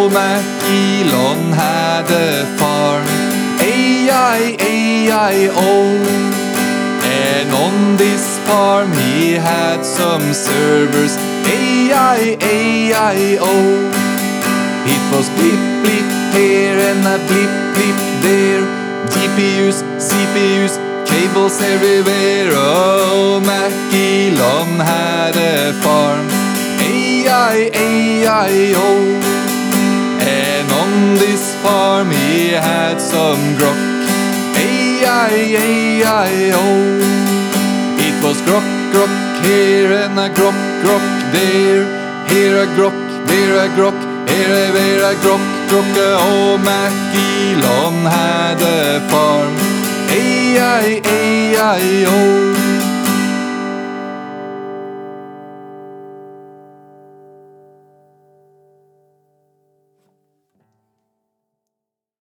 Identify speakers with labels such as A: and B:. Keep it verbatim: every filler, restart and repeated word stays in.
A: old Mac Elon had a farm. A I A I O. And on this farm he had some servers. A I A I O. It was blip blip here and a blip blip there. G P Us, C P Us, cables everywhere. Oh, Mac Elon had a farm. A I A I O. And on this farm he had some grok. A I A I O. It was grok, grok here and a grok, grok there. Here a grok, there a grok, here a, there a grok, grok. Oh, Mac Elon had a farm. A I A I O.